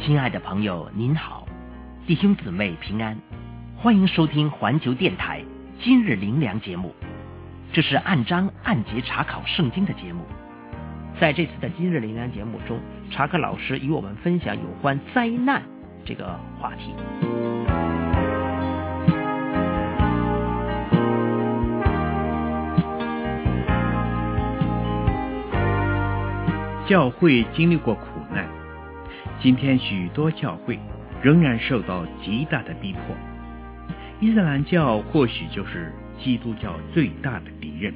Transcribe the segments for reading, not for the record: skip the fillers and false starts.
亲爱的朋友您好，弟兄姊妹平安，欢迎收听环球电台今日灵粮节目。这是按章按节查考圣经的节目。在这次的今日灵粮节目中，查克老师与我们分享有关灾难这个话题。 教会经历过苦难，今天许多教会仍然受到极大的逼迫。伊斯兰教或许就是基督教最大的敌人。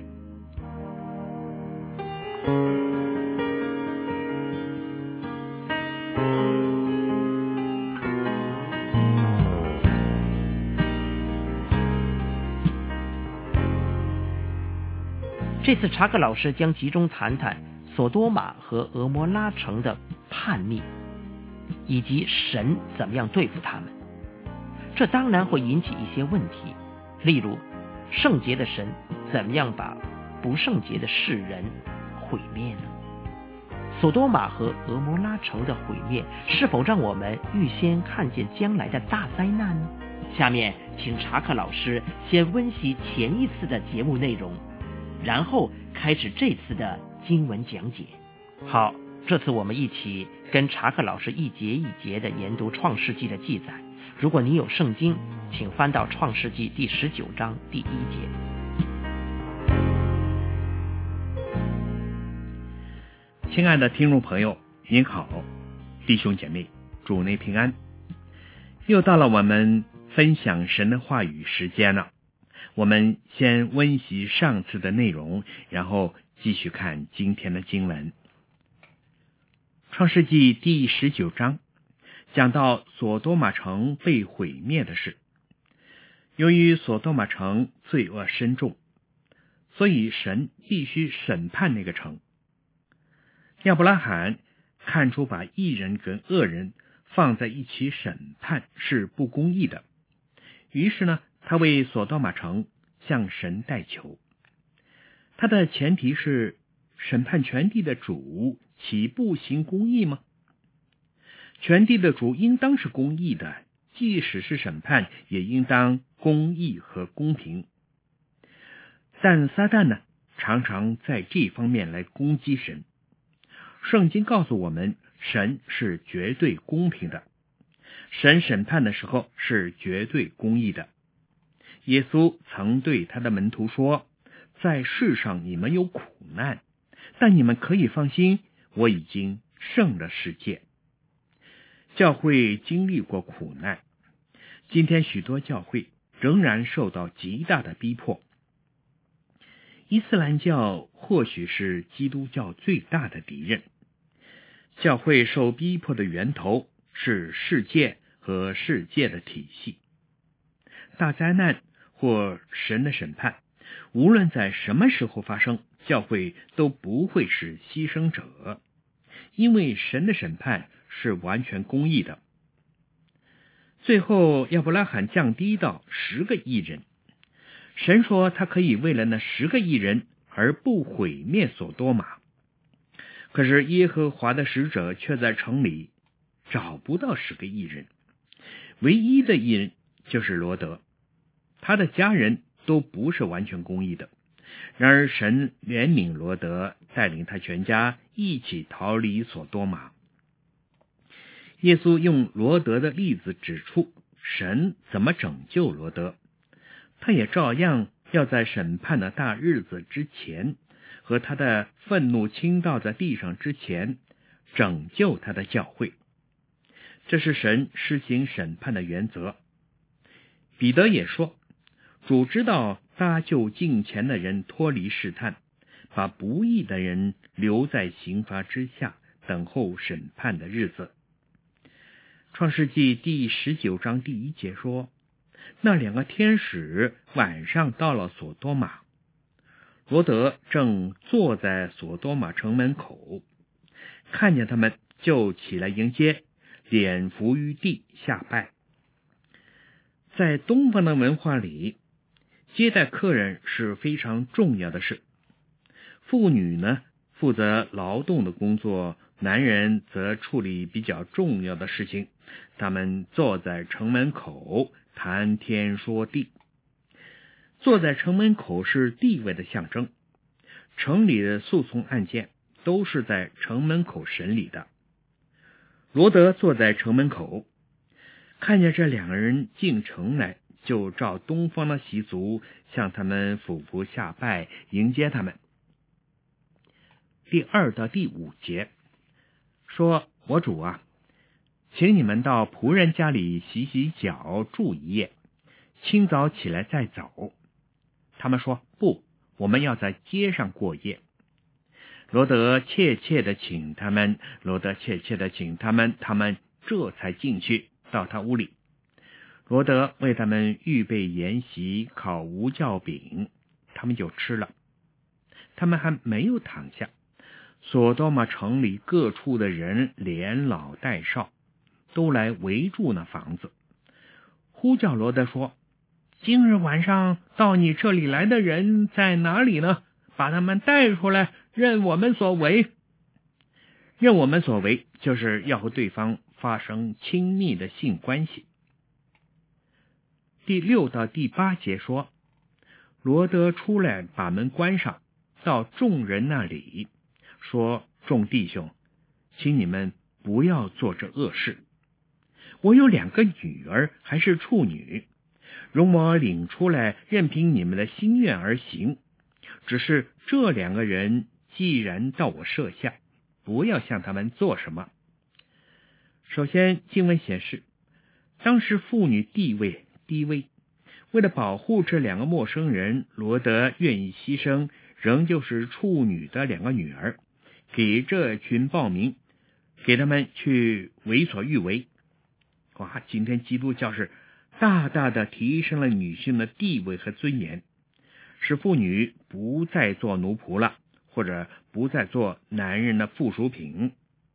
这次查克老师将集中谈谈索多玛和俄摩拉城的叛逆，以及神怎么样对付他们。这当然会引起一些问题，例如圣洁的神怎么样把不圣洁的世人毁灭呢？索多玛和俄摩拉城的毁灭是否让我们预先看见将来的大灾难呢？下面请查克老师先温习前一次的节目内容，然后开始这次的经文讲解。好，这次我们一起跟查克老师一节一节的研读创世纪的记载。如果你有圣经，请翻到创世纪第19章第1节。 亲爱的听众朋友您好，弟兄姐妹，主内平安。又到了我们分享神的话语时间了。我们先温习上次的内容，然后继续看今天的经文。创世纪第19章讲到索多玛城被毁灭的事。由于索多玛城罪恶深重，所以神必须审判那个城。亚伯拉罕看出把义人跟恶人放在一起审判是不公义的，于是呢，他为索多玛城向神代求。他的前提是，审判全地的主岂不行公义吗？全地的主应当是公义的，即使是审判也应当公义和公平。但撒旦呢，常常在这方面来攻击神。圣经告诉我们，神是绝对公平的，神审判的时候是绝对公义的。耶稣曾对他的门徒说，在世上你们有苦难，但你们可以放心，我已经胜了世界。教会经历过苦难，今天许多教会仍然受到极大的逼迫。伊斯兰教或许是基督教最大的敌人。教会受逼迫的源头是世界和世界的体系。大灾难或神的审判，无论在什么时候发生，教会都不会是牺牲者，因为神的审判是完全公义的。最后亚伯拉罕降低到10个义人，神说他可以为了那10个义人而不毁灭索多玛。可是耶和华的使者却在城里找不到10个义人，唯一的义人就是罗德，他的家人都不是完全公义的。然而神怜悯罗德，带领他全家一起逃离索多玛。耶稣用罗德的例子指出神怎么拯救罗德，他也照样要在审判的大日子之前和他的愤怒倾倒在地上之前拯救他的教会。这是神施行审判的原则。彼得也说，主知道搭救敬虔的人脱离试探，把不义的人留在刑罚之下，等候审判的日子。创世纪第19章第1节说，那2个天使晚上到了索多玛，罗德正坐在索多玛城门口，看见他们就起来迎接，脸伏于地下拜。在东方的文化里，接待客人是非常重要的事。妇女呢，负责劳动的工作， 男人则处理比较重要的事情，他们坐在城门口谈天说地。坐在城门口是地位的象征，城里的诉讼案件都是在城门口审理的。罗德坐在城门口，看见这两个人进城来，就照东方的习俗向他们俯伏下拜，迎接他们。第2到第5节说，我主啊，请你们到仆人家里洗洗脚，住一夜，清早起来再走。他们说，不，我们要在街上过夜。罗德切切的请他们，他们这才进去到他屋里。罗德为他们预备筵席，烤无酵饼，他们就吃了。他们还没有躺下，索多玛城里各处的人，连老带少，都来围住那房子，呼叫罗德说，今日晚上到你这里来的人在哪里呢？把他们带出来，任我们所为。任我们所为就是要和对方发生亲密的性关系。第6到第8节说，罗德出来把门关上，到众人那里说，众弟兄，请你们不要做这恶事。我有2个女儿，还是处女，容我领出来，任凭你们的心愿而行。只是这2个人既然到我舍下，不要向他们做什么。首先，经文显示，当时妇女地位低微，为了保护这2个陌生人，罗德愿意牺牲仍旧是处女的2个女儿，给这群暴民，给他们去为所欲为。哇，今天基督教是大大的提升了女性的地位和尊严，使妇女不再做奴仆了，或者不再做男人的附属品。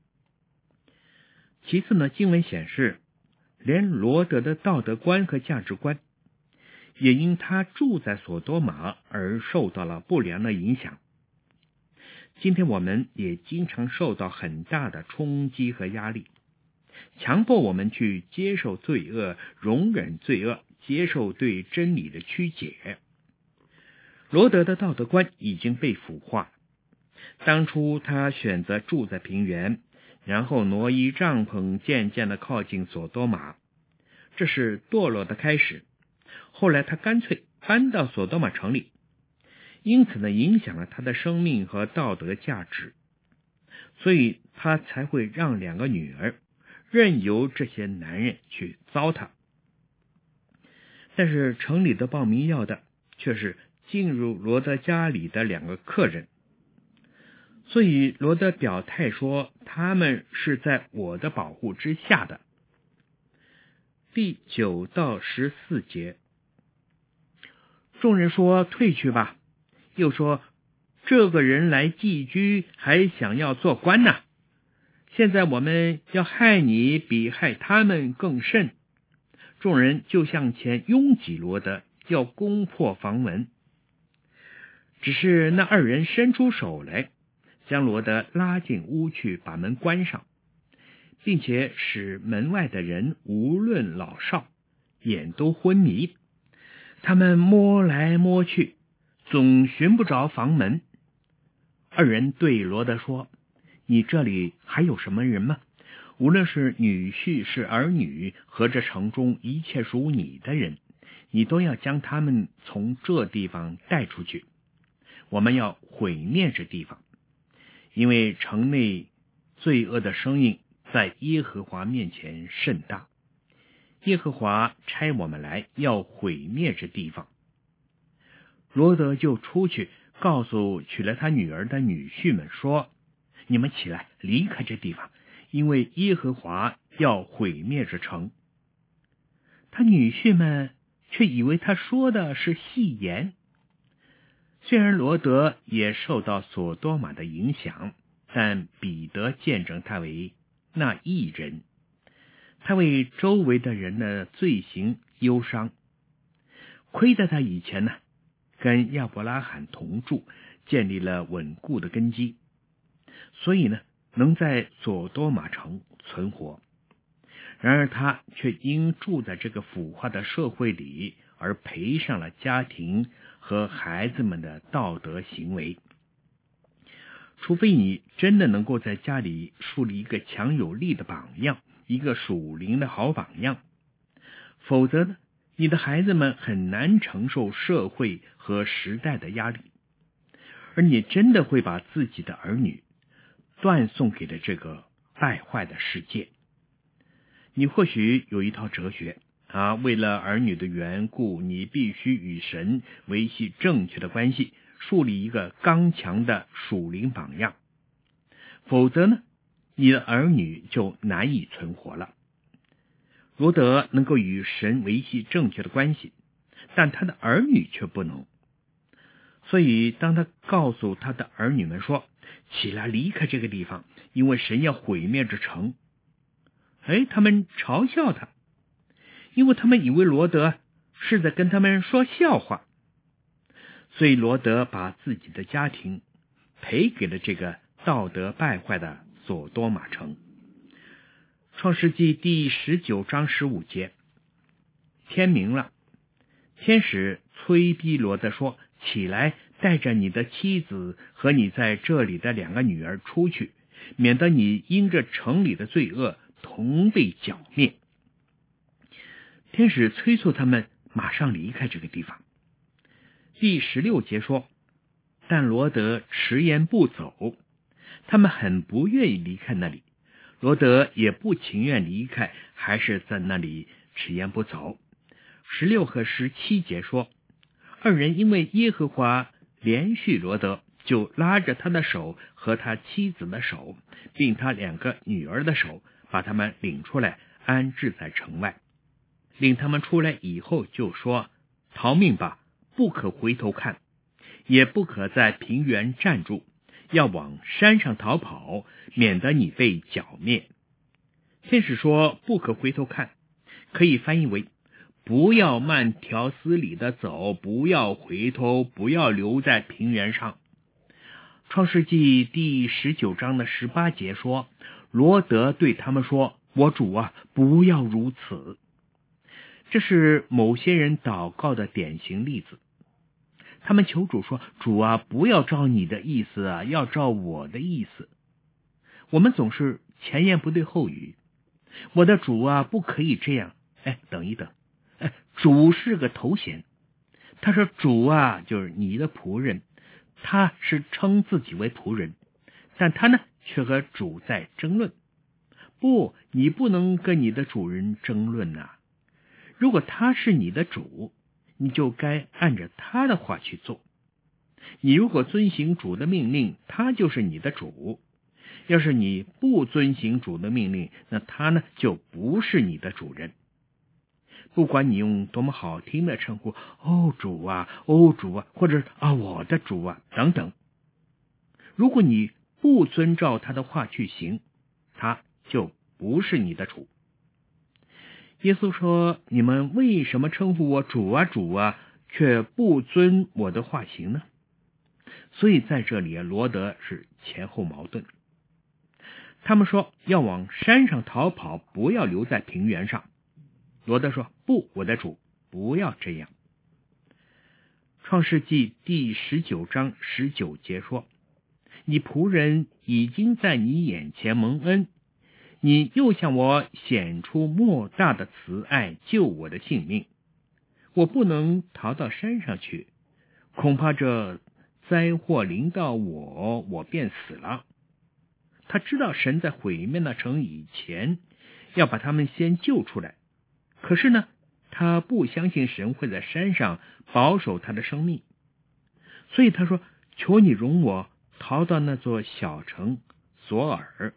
其次呢，经文显示，连罗德的道德观和价值观也因他住在索多玛而受到了不良的影响。今天我们也经常受到很大的冲击和压力，强迫我们去接受罪恶，容忍罪恶，接受对真理的曲解。罗德的道德观已经被腐化，当初他选择住在平原，然后挪移帐篷，渐渐的靠近索多玛，这是堕落的开始。后来他干脆搬到索多玛城里，因此呢，影响了他的生命和道德价值，所以他才会让2个女儿任由这些男人去糟蹋。但是城里的暴民要的却是进入罗德家里的2个客人，所以罗德表态说，他们是在我的保护之下的。第9到14节，众人说，退去吧。又说，这个人来寄居，还想要做官呢。现在我们要害你，比害他们更甚。众人就向前拥挤罗德，要攻破房门。只是那2人伸出手来，将罗德拉进屋去，把门关上，并且使门外的人无论老少眼都昏迷。他们摸来摸去，总寻不着房门。2人对罗德说，你这里还有什么人吗？无论是女婿是儿女，和这城中一切属你的人，你都要将他们从这地方带出去。我们要毁灭这地方，因为城内罪恶的声音在耶和华面前甚大。耶和华差我们来，要毁灭这地方。罗德就出去告诉娶了他女儿的女婿们说，你们起来离开这地方，因为耶和华要毁灭这城。他女婿们却以为他说的是戏言。虽然罗德也受到索多玛的影响，但彼得见证他为那义人，他为周围的人的罪行忧伤。亏得他以前呢，跟亚伯拉罕同住，建立了稳固的根基，所以呢， 能在索多玛城存活，然而他却因住在这个腐化的社会里而赔上了家庭和孩子们的道德行为。除非你真的能够在家里树立一个强有力的榜样，一个属灵的好榜样，否则呢，你的孩子们很难承受社会和时代的压力，而你真的会把自己的儿女断送给了这个败坏的世界。你或许有一套哲学为了儿女的缘故，你必须与神维系正确的关系，树立一个刚强的属灵榜样，否则呢，你的儿女就难以存活了。罗德能够与神维系正确的关系，但他的儿女却不能。所以当他告诉他的儿女们说，起来离开这个地方，因为神要毁灭这城，他们嘲笑他，因为他们以为罗德是在跟他们说笑话。所以罗德把自己的家庭赔给了这个道德败坏的索多玛城。创世纪第19章15节，天明了，天使催逼罗德说，起来，带着你的妻子和你在这里的2个女儿出去，免得你因这城里的罪恶同被剿灭。天使催促他们马上离开这个地方。第16节说，但罗德迟延不走，他们很不愿意离开那里，罗德也不情愿离开，还是在那里迟延不走。16和17节说，二人因为耶和华连续罗德，就拉着他的手和他妻子的手，并他2个女儿的手，把他们领出来，安置在城外。领他们出来以后，就说，逃命吧，不可回头看，也不可在平原站住，要往山上逃跑，免得你被剿灭。天使说不可回头看，可以翻译为不要慢条斯理的走，不要回头，不要留在平原上。创世纪第19章的18节说，罗德对他们说，我主啊，不要如此。这是某些人祷告的典型例子。他们求主说，主啊，不要照你的意思要照我的意思。我们总是前言不对后语，我的主啊，不可以这样。等一等，主是个头衔，他说主啊，就是你的仆人，他是称自己为仆人，但他呢却和主在争论。不，你不能跟你的主人争论如果他是你的主，你就该按着他的话去做。你如果遵行主的命令，他就是你的主；要是你不遵行主的命令，那他呢就不是你的主人。不管你用多么好听的称呼，主啊，主啊，或者我的主啊等等，如果你不遵照他的话去行，他就不是你的主。耶稣说，你们为什么称呼我主啊主啊，却不遵我的话行呢？所以在这里罗德是前后矛盾。他们说要往山上逃跑，不要留在平原上。罗德说，不，我的主，不要这样。创世纪第19章19节说，你仆人已经在你眼前蒙恩，你又向我显出莫大的慈爱，救我的性命。我不能逃到山上去，恐怕这灾祸临到我便死了。他知道神在毁灭那城以前要把他们先救出来，可是呢，他不相信神会在山上保守他的生命，所以他说，求你容我逃到那座小城索尔。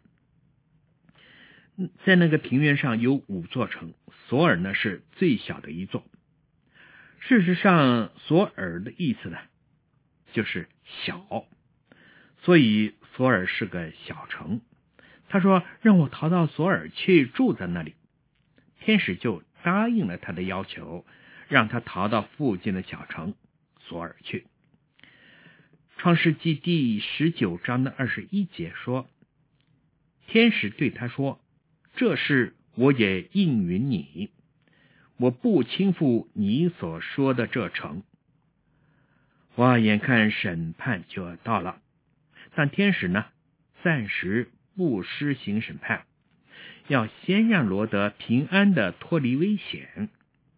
在那个平原上有5座城，索尔呢是最小的一座。事实上，索尔的意思呢就是小，所以索尔是个小城。他说，让我逃到索尔去，住在那里。天使就答应了他的要求，让他逃到附近的小城索尔去。创世纪第19章的21节说， 天使对他说，这事我也应允你，我不轻负你所说的这城。哇，眼看审判就要到了，但天使呢，暂时不施行审判，要先让罗德平安的脱离危险。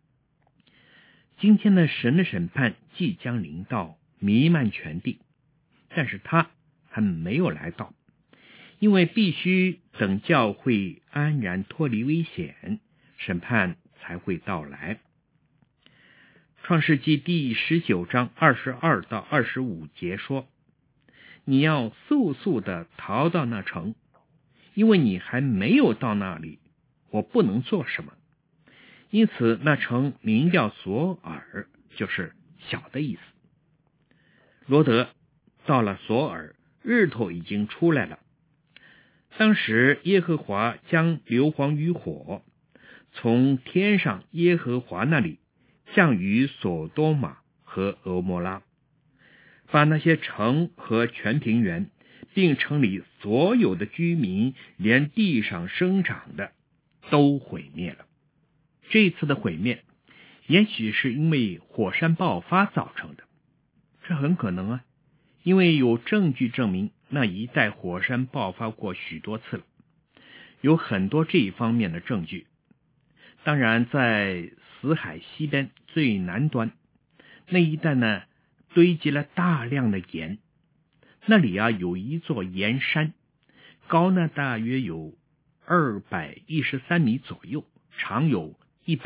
今天的神的审判即将临到，弥漫全地，但是他还没有来到，因为必须等教会安然脱离危险，审判才会到来。创世纪第19章22到25节说，你要速速的逃到那城，因为你还没有到那里，我不能做什么。因此那城名叫索尔，就是小的意思。罗德到了索尔，日头已经出来了。当时耶和华将硫磺与火从天上耶和华那里降于索多玛和俄摩拉，把那些城和全平原，并城里所有的居民，连地上生长的都毁灭了。这一次的毁灭也许是因为火山爆发造成的，这很可能啊，因为有证据证明那一带火山爆发过许多次了，有很多这一方面的证据。当然在死海西边最南端那一带呢，堆积了大量的盐，那里有一座盐山，高呢大约有213米左右，长有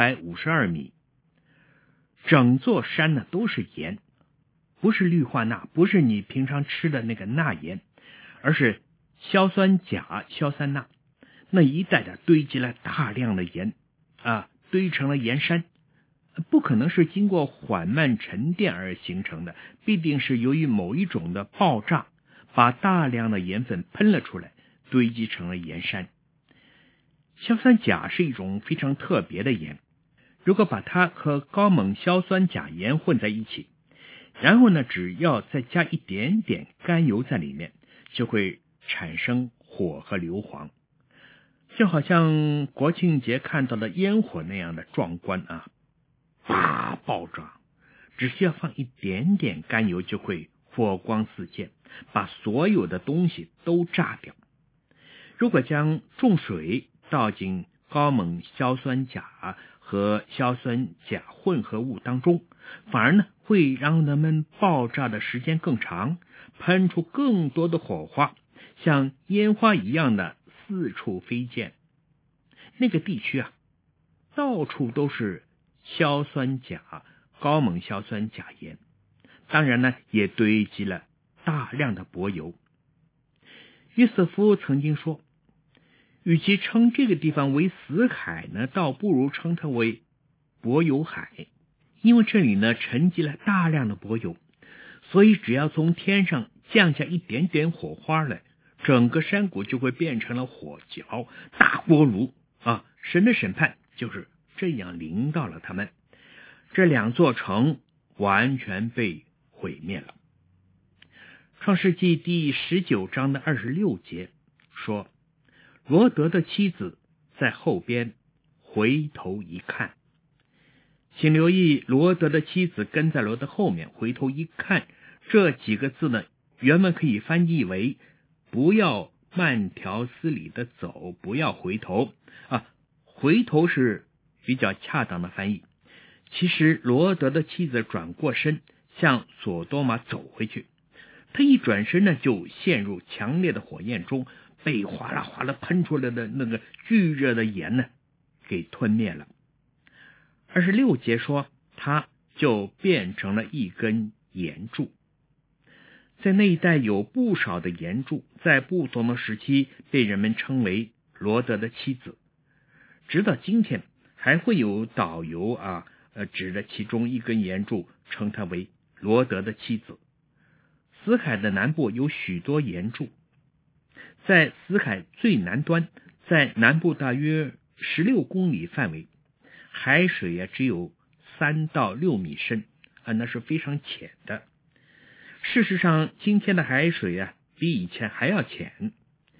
152米，整座山呢都是盐，不是氯化钠，不是你平常吃的那个钠盐，而是硝酸钾、硝酸钠。那一带的堆积了大量的盐堆成了盐山，不可能是经过缓慢沉淀而形成的，必定是由于某一种的爆炸，把大量的盐分喷了出来，堆积成了盐山。硝酸钾是一种非常特别的盐，如果把它和高锰硝酸钾盐混在一起，然后呢，只要再加一点点甘油在里面，就会产生火和硫磺，就好像国庆节看到的烟火那样的壮观大爆炸，只需要放一点点甘油就会火光四溅，把所有的东西都炸掉。如果将重水倒进高锰硝酸钾和硝酸钾混合物当中，反而呢会让它们爆炸的时间更长，喷出更多的火花，像烟花一样的四处飞溅。那个地区到处都是硝酸钾、高锰硝酸钾盐，当然呢也堆积了大量的柏油。约瑟夫曾经说，与其称这个地方为死海呢，倒不如称它为柏油海，因为这里呢沉积了大量的柏油，所以只要从天上降下一点点火花来，整个山谷就会变成了火燎、大锅炉神的审判就是这样临到了他们。这两座城完全被毁灭了。创世纪第19章的26节说，罗德的妻子在后边回头一看。请留意，罗德的妻子跟在罗德后面，回头一看，这几个字呢，原文可以翻译为不要慢条斯理的走，不要回头回头是比较恰当的翻译。其实罗德的妻子转过身向索多玛走回去，他一转身呢，就陷入强烈的火焰中，被哗啦哗啦喷出来的那个巨热的盐呢给吞灭了。26节说，他就变成了一根盐柱。在那一带有不少的盐柱，在不同的时期被人们称为罗德的妻子，直到今天还会有导游指着其中一根盐柱称它为罗德的妻子。死海的南部有许多盐柱，在死海最南端，在南部大约16公里范围，海水只有3到6米深那是非常浅的。事实上今天的海水比以前还要浅，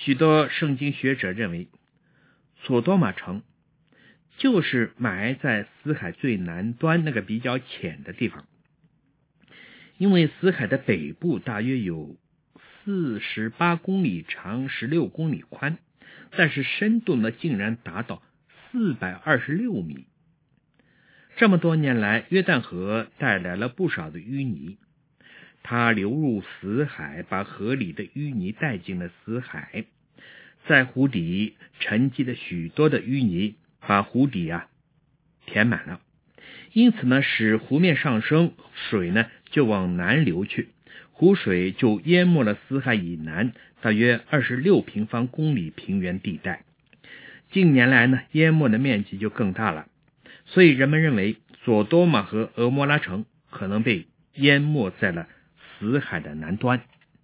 许多圣经学者认为，索多玛城就是埋在死海最南端那个比较浅的地方，因为死海的北部大约有48公里长，16公里宽，但是深度呢竟然达到426米。这么多年来，约旦河带来了不少的淤泥，它流入死海，把河里的淤泥带进了死海，在湖底沉积了许多的淤泥，把湖底填满了，因此呢，使湖面上升，水呢就往南流去，湖水就淹没了死海以南大约26平方公里平原地带。近年来呢，淹没的面积就更大了，所以人们认为索多玛和俄摩拉城可能被淹没在了死海的南端。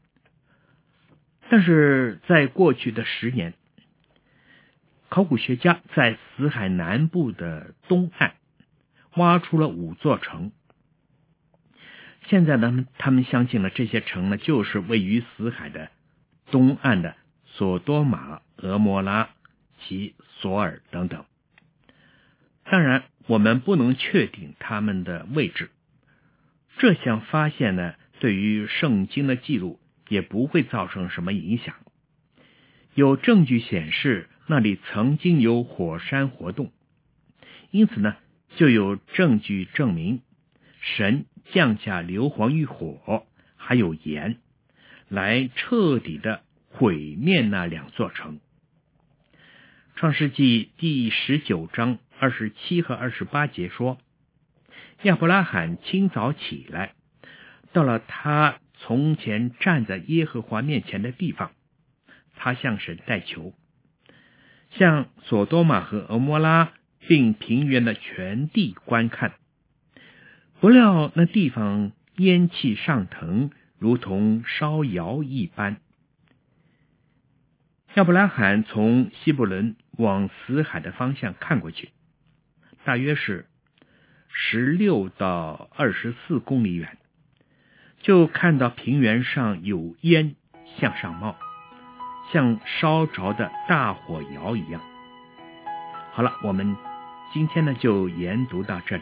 但是在过去的10年，考古学家在死海南部的东岸挖出了5座城。现在呢，他们相信了这些城呢，就是位于死海的东岸的索多玛、俄摩拉及索尔等等。当然，我们不能确定他们的位置。这项发现呢，对于圣经的记录也不会造成什么影响。有证据显示那里曾经有火山活动，因此呢，就有证据证明神降下硫磺与火还有盐，来彻底的毁灭那2座城。创世纪第19章27和28节说，亚伯拉罕清早起来，到了他从前站在耶和华面前的地方，他向神代求，向索多玛和俄摩拉并平原的全地观看，不料那地方烟气上腾，如同烧窑一般。亚伯拉罕从希伯伦往死海的方向看过去，大约是16到24公里远，就看到平原上有烟向上冒，像烧着的大火窑一样。好了，我们今天呢就研读到这里。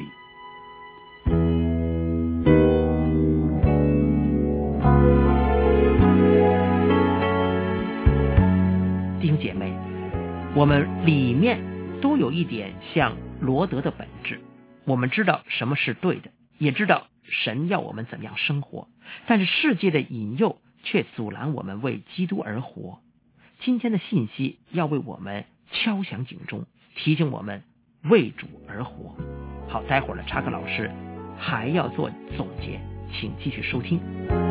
弟兄姐妹，我们里面都有一点像罗德的本质，我们知道什么是对的，也知道神要我们怎么样生活，但是世界的引诱却阻拦我们为基督而活。今天的信息要为我们敲响警钟，提醒我们为主而活。好，待会儿呢，查克老师还要做总结，请继续收听。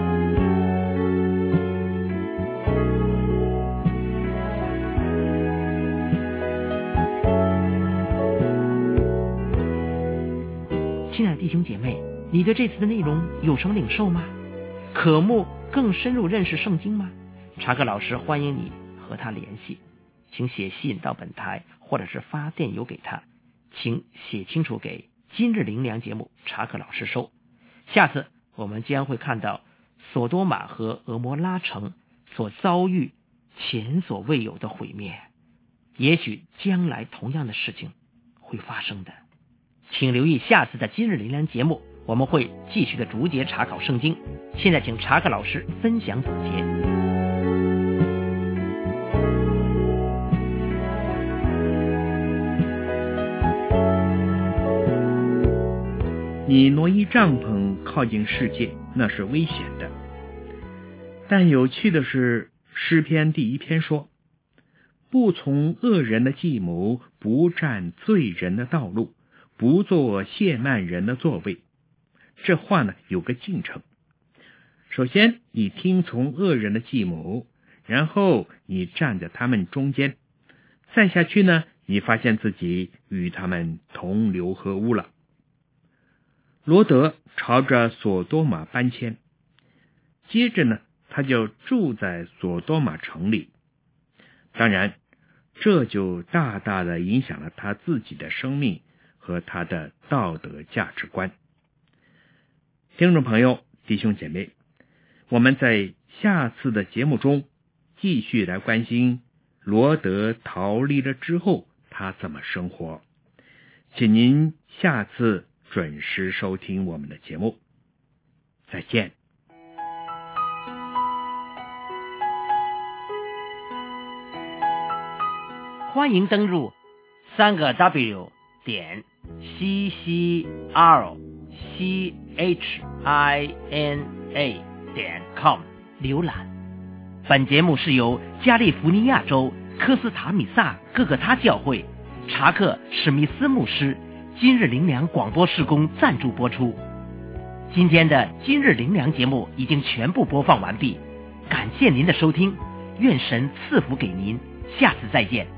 亲爱的弟兄姐妹，你对这次的内容有什么领受吗？渴慕更深入认识圣经吗？查克老师欢迎你和他联系，请写信到本台，或者是发电邮给他，请写清楚给今日灵粮节目查克老师收。下次我们将会看到索多玛和俄摩拉城所遭遇前所未有的毁灭，也许将来同样的事情会发生的。请留意下次的今日灵粮节目，我们会继续的逐节查考圣经。现在请查克老师分享总结。 你挪移帐篷靠近世界，那是危险的。但有趣的是，诗篇第1篇说，不从恶人的计谋，不占罪人的道路，不做亵慢人的座位。这话呢有个进程。首先你听从恶人的计谋，然后你站在他们中间，再下去呢，你发现自己与他们同流合污了。罗德朝着索多玛搬迁，接着呢，他就住在索多玛城里。当然，这就大大的影响了他自己的生命和他的道德价值观。听众朋友，弟兄姐妹，我们在下次的节目中继续来关心罗德逃离了之后他怎么生活。请您下次准时收听我们的节目，再见。 欢迎登入3个WCCHINA.com 浏览。本节目是由加利福尼亚州科斯塔米萨各个他教会查克史密斯牧师今日灵粮广播事工赞助播出。今天的今日灵粮节目已经全部播放完毕，感谢您的收听，愿神赐福给您，下次再见。